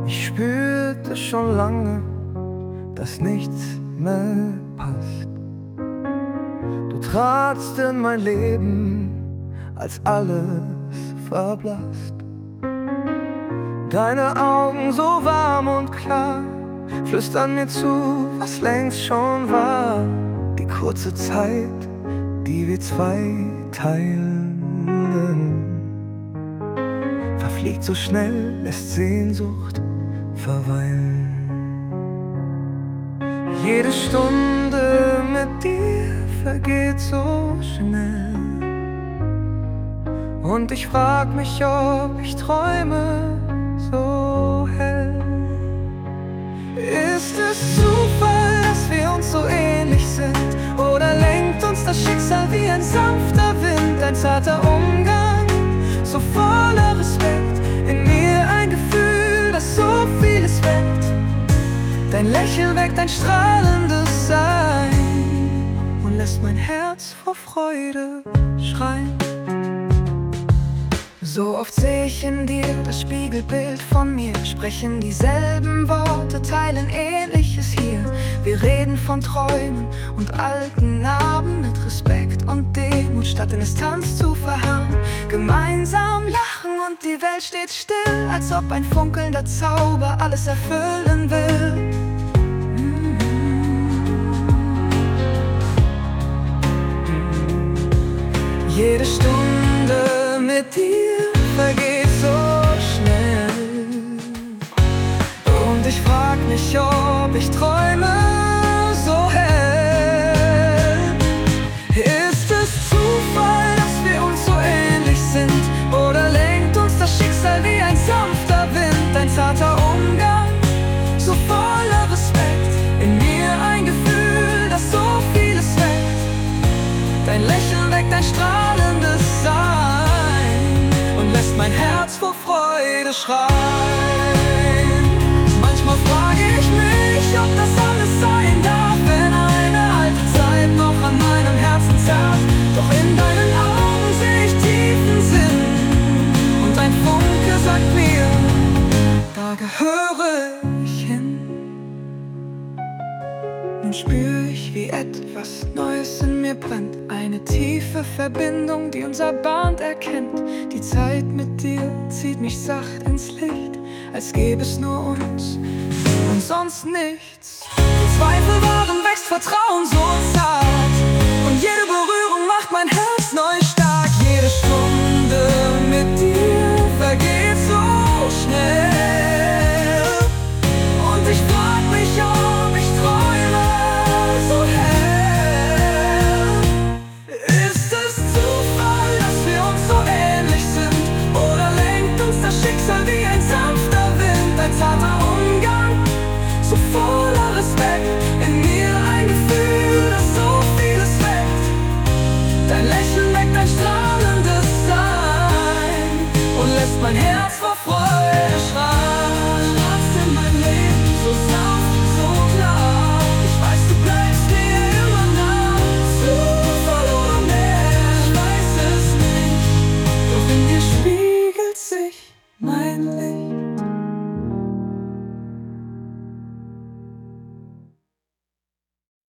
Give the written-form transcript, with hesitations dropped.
Ich spürte schon lange, dass nichts mehr passt. Du tratst in mein Leben, als alles verblasst. Deine Augen so warm und klar flüstern mir zu, was längst schon war. Die kurze Zeit, die wir zwei teilen, verfliegt so schnell, lässt Sehnsucht verweilen. Jede Stunde mit dir vergeht so schnell, und ich frag mich, ob ich träume so hell. Ist es Zufall, dass wir uns so ähnlich sind? Oder lenkt uns das Schicksal wie ein sanfter Wind? Ein zarter Umgang, so voller Respekt. In mir ein Gefühl, das so vieles weckt. Dein Lächeln weckt ein strahlendes Sein und lässt mein Herz vor Freude schreien. So oft sehe ich in dir das Spiegelbild von mir, sprechen dieselben Worte, teilen Ähnliches hier. Wir reden von Träumen und alten Narben mit Respekt und Demut, statt in Distanz zu verharren. Gemeinsam lachen und die Welt steht still, als ob ein funkelnder Zauber alles erfüllen will. Jede Stunde mit dir vergeht so schnell, und ich frag mich, ob ich träume so hell. Ist es Zufall, dass wir uns so ähnlich sind? Oder lenkt uns das Schicksal wie ein sanfter Wind? Ein zarter Umgang, so voller Respekt. In mir ein Gefühl, das so vieles weckt. Dein Lächeln weckt ein strahlendes Sein und lässt mein Herz vor Freude schreien. Manchmal frage ich mich, ob das alles sein darf, wenn eine alte Zeit noch an meinem Herzen zerrt. Doch in deinen Augen sehe ich tiefen Sinn, und ein Funke sagt mir, da gehöre ich hin. Nun spür ich, wie etwas Neues in mir brennt. Eine tiefe Verbindung, die unser Band erkennt. Die Zeit mit dir zieht mich sacht ins Licht, als gäbe es nur uns und sonst nichts. Die Zweifel waren, wächst Vertrauen so zart, und jede Berührung macht mein Herz neu stark. Jede Stunde mit dir vergeht so schnell, und ich frag mich, ob ich träume so hell. Ist es Zufall, dass wir uns so ähnlich sind? Oder lenkt uns das Schicksal wie ein sanfter Wind? Ein zarter Umgang, so voller Respekt. In mir ein Gefühl, das so vieles weckt. Dein Lächeln weckt ein strahlendes Sein und lässt mein Herz